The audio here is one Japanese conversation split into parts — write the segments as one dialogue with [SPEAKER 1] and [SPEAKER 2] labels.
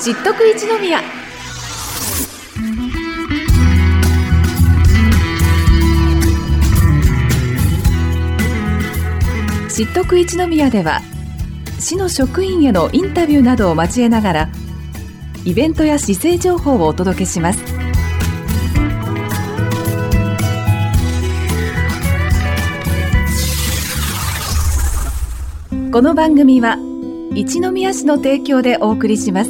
[SPEAKER 1] 知っとく一宮。知っとく一宮では、市の職員へのインタビューなどを交えながらイベントや市政情報をお届けします。この番組は一宮市の提供でお送りします。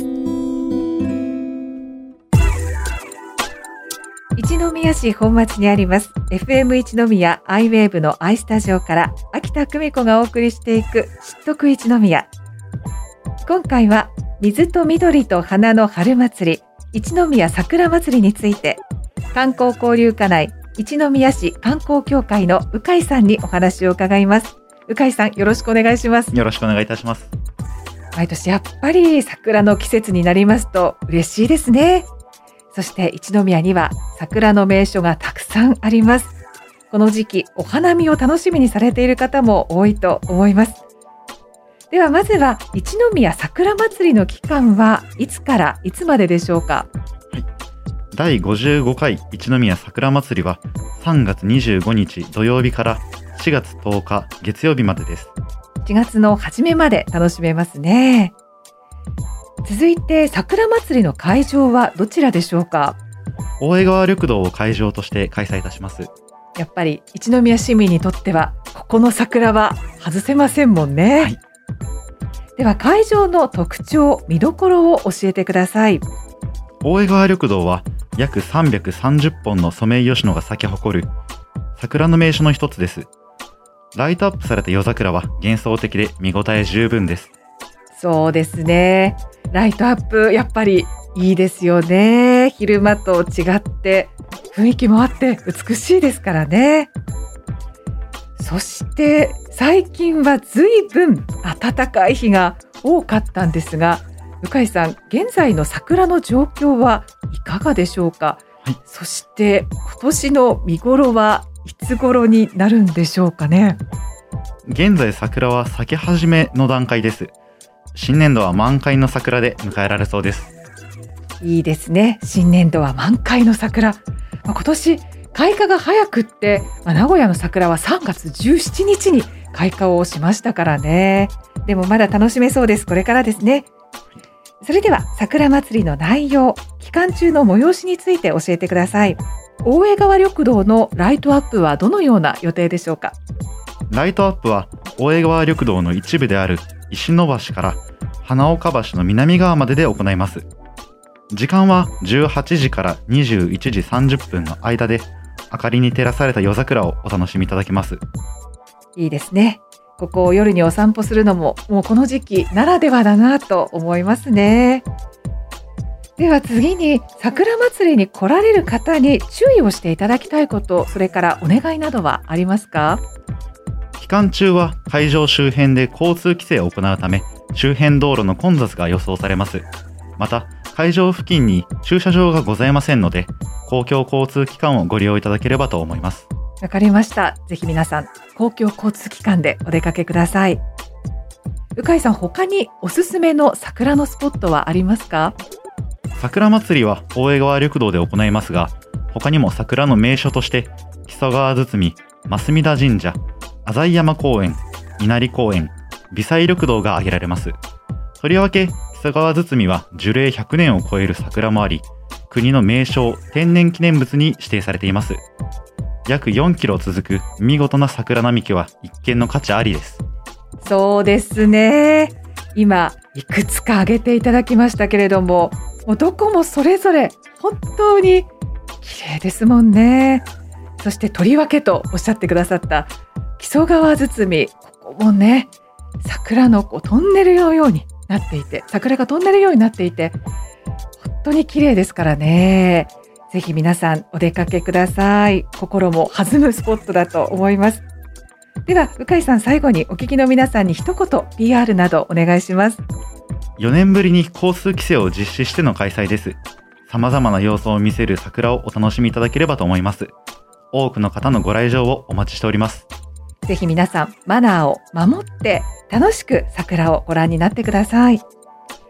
[SPEAKER 1] 一宮市本町にあります FM 一宮アイウェーブのアイスタジオから秋田久美子がお送りしていく知っとく一宮。今回は水と緑と花の春祭り一宮桜祭りについて、観光交流課内一宮市観光協会の鵜飼さんにお話を伺います。鵜飼さん、よろしくお願いします。
[SPEAKER 2] よろしくお願いいたします。
[SPEAKER 1] 毎年やっぱり桜の季節になりますと嬉しいですね。そして一宮には桜の名所がたくさんあります。この時期お花見を楽しみにされている方も多いと思います。ではまずは一宮桜祭りの期間はいつからいつまででしょうか。
[SPEAKER 2] はい、第55回一宮桜祭りは3月25日土曜日から4月10日月曜日までです。
[SPEAKER 1] 4月の初めまで楽しめますね。続いて桜祭りの会場はどちらでしょうか。
[SPEAKER 2] 大江川緑道を会場として開催いたします。
[SPEAKER 1] やっぱり一宮市民にとってはここの桜は外せませんもんね。はい、では会場の特徴、見どころを教えてください。
[SPEAKER 2] 大江川緑道は約330本のソメイヨシノが咲き誇る桜の名所の一つです。ライトアップされた夜桜は幻想的で見応え十分です。
[SPEAKER 1] そうですね。ライトアップやっぱりいいですよね。昼間と違って雰囲気もあって美しいですからね。そして最近は随分暖かい日が多かったんですが、鵜飼さん、現在の桜の状況はいかがでしょうか。はい、そして今年の見頃はいつ頃になるんでしょうかね。
[SPEAKER 2] 現在桜は咲き始めの段階です。新年度は満開の桜で迎えられそうです。
[SPEAKER 1] いいですね。新年度は満開の桜。今年開花が早くって、名古屋の桜は3月17日に開花をしましたからね。でもまだ楽しめそうです。これからですね。それでは桜祭りの内容、期間中の催しについて教えてください。大江川緑道のライトアップはどのような予定でしょうか。
[SPEAKER 2] ライトアップは大江川緑道の一部である石野橋から花岡橋の南側までで行います。時間は18時から21時30分の間で、明かりに照らされた夜桜をお楽しみいただけます。
[SPEAKER 1] いいですね。ここを夜にお散歩するのももうこの時期ならではだなと思いますね。では次に桜祭りに来られる方に注意をしていただきたいこと、それからお願いなどはありますか。
[SPEAKER 2] 期間中は会場周辺で交通規制を行うため、周辺道路の混雑が予想されます。また会場付近に駐車場がございませんので、公共交通機関をご利用いただければと思います。
[SPEAKER 1] わかりました。ぜひ皆さん公共交通機関でお出かけください。鵜飼さん、他におすすめの桜のスポットはありますか。
[SPEAKER 2] 桜祭りは大江川緑道で行いますが、他にも桜の名所として木曽川堤、増田神社、浅井山公園、稲荷公園、微細緑道が挙げられます。とりわけ木曽川堤は樹齢100年を超える桜もあり、国の名勝天然記念物に指定されています。約4キロ続く見事な桜並木は一見の価値ありです。
[SPEAKER 1] そうですね。今いくつか挙げていただきましたけれども、もうどこもそれぞれ本当に綺麗ですもんね。そしてとりわけとおっしゃってくださった木曽川堤、ここもね、桜のトンネルのようになっていて、桜が飛んでるようになっていて、本当に綺麗ですからね。ぜひ皆さんお出かけください。心も弾むスポットだと思います。では鵜飼さん、最後にお聞きの皆さんに一言 PR などお願いします。
[SPEAKER 2] 4年ぶりに交通規制を実施しての開催です。様々な様子を見せる桜をお楽しみいただければと思います。多くの方のご来場をお待ちしております。
[SPEAKER 1] ぜひ皆さんマナーを守って楽しく桜をご覧になってください。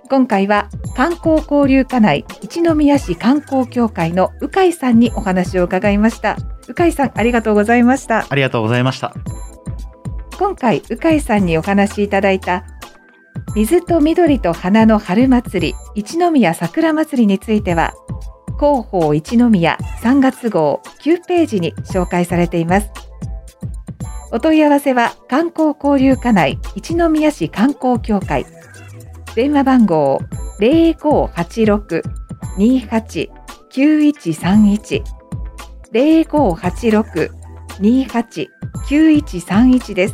[SPEAKER 1] 今回は観光交流課内一宮市観光協会の鵜飼さんにお話を伺いました。鵜飼さん、ありがとうございました。
[SPEAKER 2] ありがとうございました。
[SPEAKER 1] 今回鵜飼さんにお話しいただいた水と緑と花の春祭り一宮桜祭りについては、広報一宮3月号9ページに紹介されています。お問い合わせは観光交流課内一宮市観光協会、電話番号 0586-289131 0586-289131 です。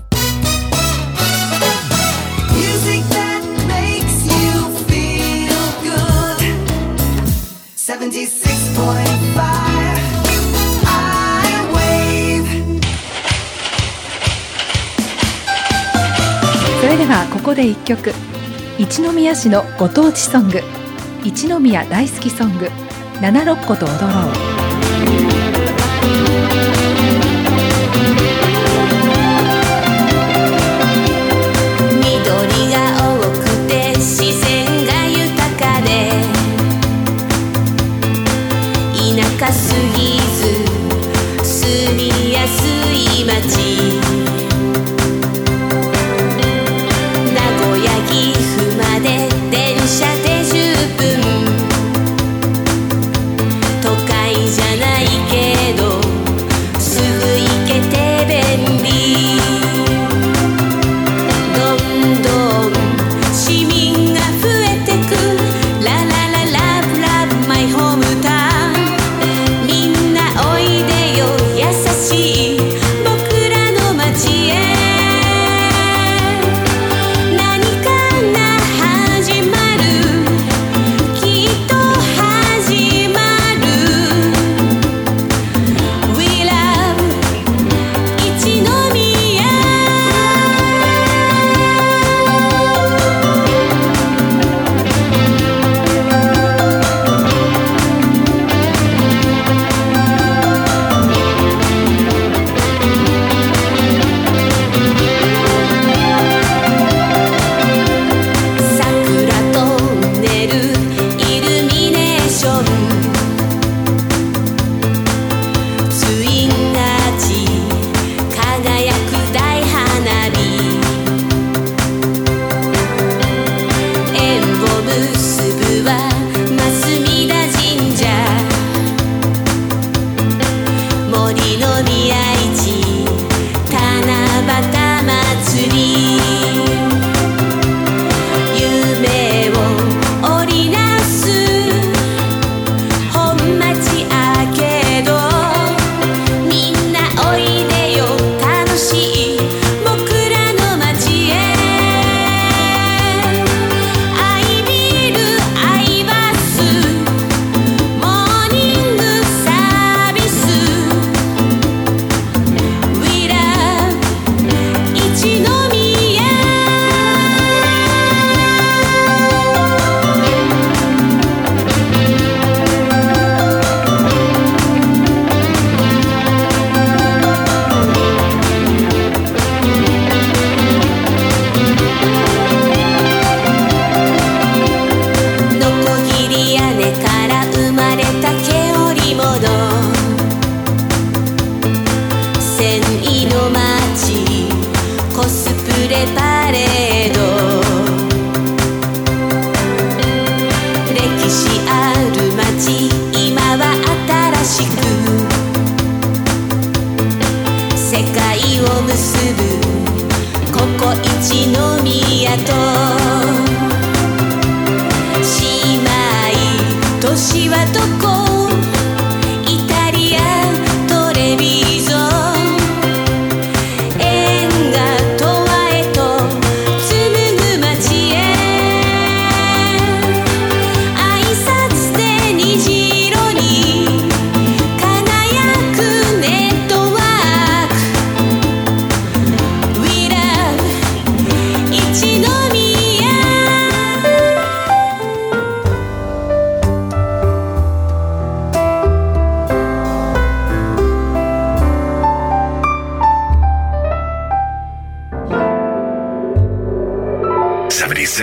[SPEAKER 1] それではここで1曲、一宮市のご当地ソング、一宮大好きソング、七六個と踊ろう。
[SPEAKER 3] 緑が多くて自然が豊かで、田舎すぎず住みやすい街、名古屋岐阜まで電車で10分、都会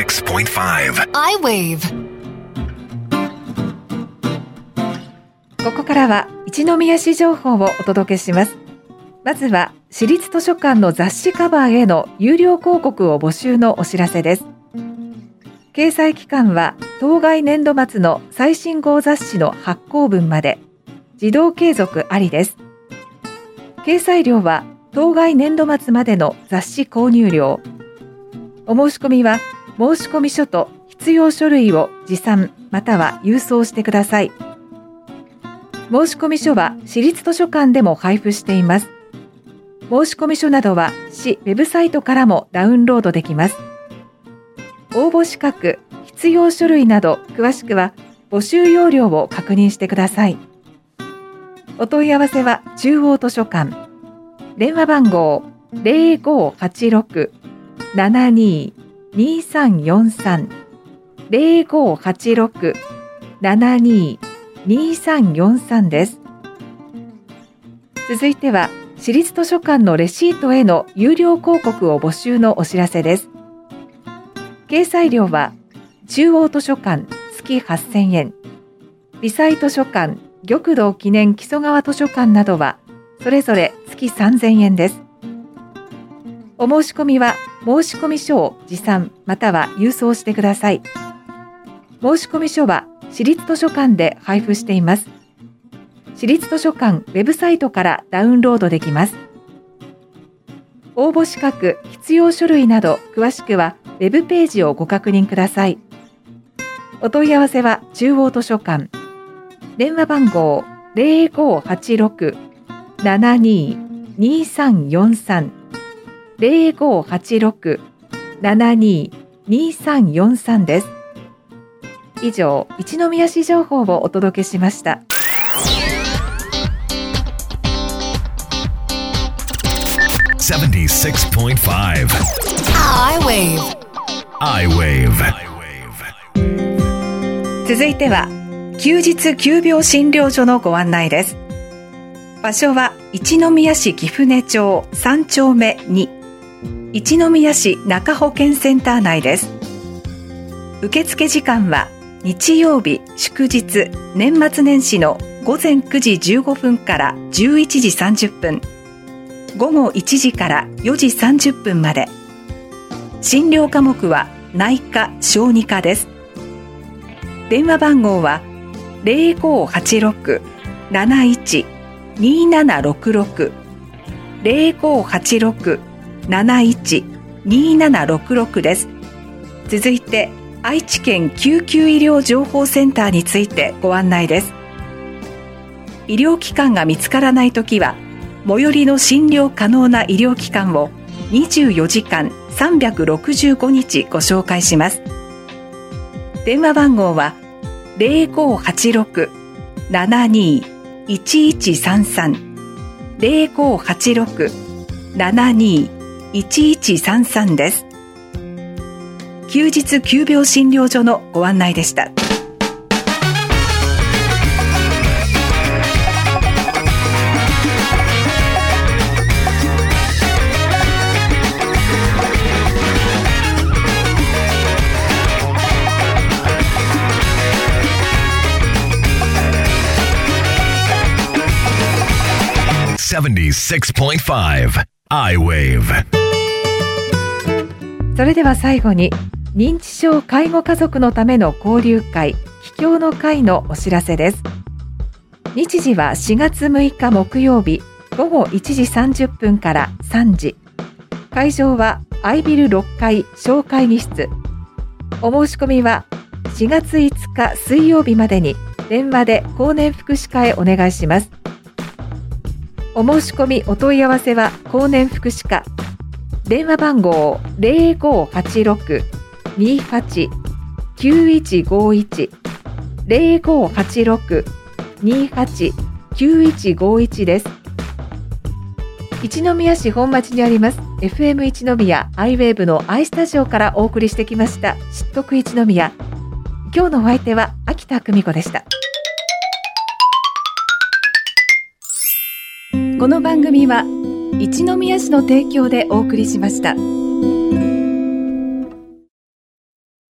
[SPEAKER 4] 76.5
[SPEAKER 3] I-Wave。
[SPEAKER 1] ここからは一宮市情報をお届けします。まずは市立図書館の雑誌カバーへの有料広告を募集のお知らせです。掲載期間は当該年度末の最新号雑誌の発行分まで、自動継続ありです。掲載料は当該年度末までの雑誌購入料。お申し込みは申込書と必要書類を持参または郵送してください。申込書は市立図書館でも配布しています。申込書などは市ウェブサイトからもダウンロードできます。応募資格、必要書類など詳しくは募集要領を確認してください。お問い合わせは中央図書館。電話番号 0586-72-2343 0586-72-2343 です。続いては市立図書館のレシートへの有料広告を募集のお知らせです。掲載料は中央図書館月8000円、微細図書館、玉堂記念木曽川図書館などはそれぞれ月3000円です。お申し込みは申込書を持参または郵送してください。申込書は市立図書館で配布しています。市立図書館ウェブサイトからダウンロードできます。応募資格、必要書類など詳しくはウェブページをご確認ください。お問い合わせは中央図書館。電話番号 0586-72-2343 0586-72-2343 です。以上、一宮市情報をお届けしました。
[SPEAKER 4] 76.5
[SPEAKER 3] I-Wave。
[SPEAKER 4] I-Wave。
[SPEAKER 1] 続いては休日急病診療所のご案内です。場所は一宮市貴船町3丁目2、一宮市中保健センター内です。受付時間は日曜日、祝日、年末年始の午前9時15分から11時30分、午後1時から4時30分まで。診療科目は内科・小児科です。電話番号は 0586-71-2766 0586-71-2766 です。続いて愛知県救急医療情報センターについてご案内です。医療機関が見つからないときは最寄りの診療可能な医療機関を24時間365日ご紹介します。電話番号は 0586-72-1133 0586-72-1133 です。休日急病診療所のご案内でした。
[SPEAKER 4] 76.5 I-Wave。
[SPEAKER 1] それでは最後に認知症介護家族のための交流会帰郷の会のお知らせです。日時は4月6日木曜日午後1時30分から3時。会場はアイビル6階小会議室。お申し込みは4月5日水曜日までに電話で高年福祉課へお願いします。お申し込みお問い合わせは高年福祉課。電話番号 0586-28-9151 0586-28-9151 です。一宮市本町にあります FM 一宮アイウェーブのアイスタジオからお送りしてきました知っとく一宮。今日のお相手は秋田久美子でした。この番組は一宮市の提供でお送りしました。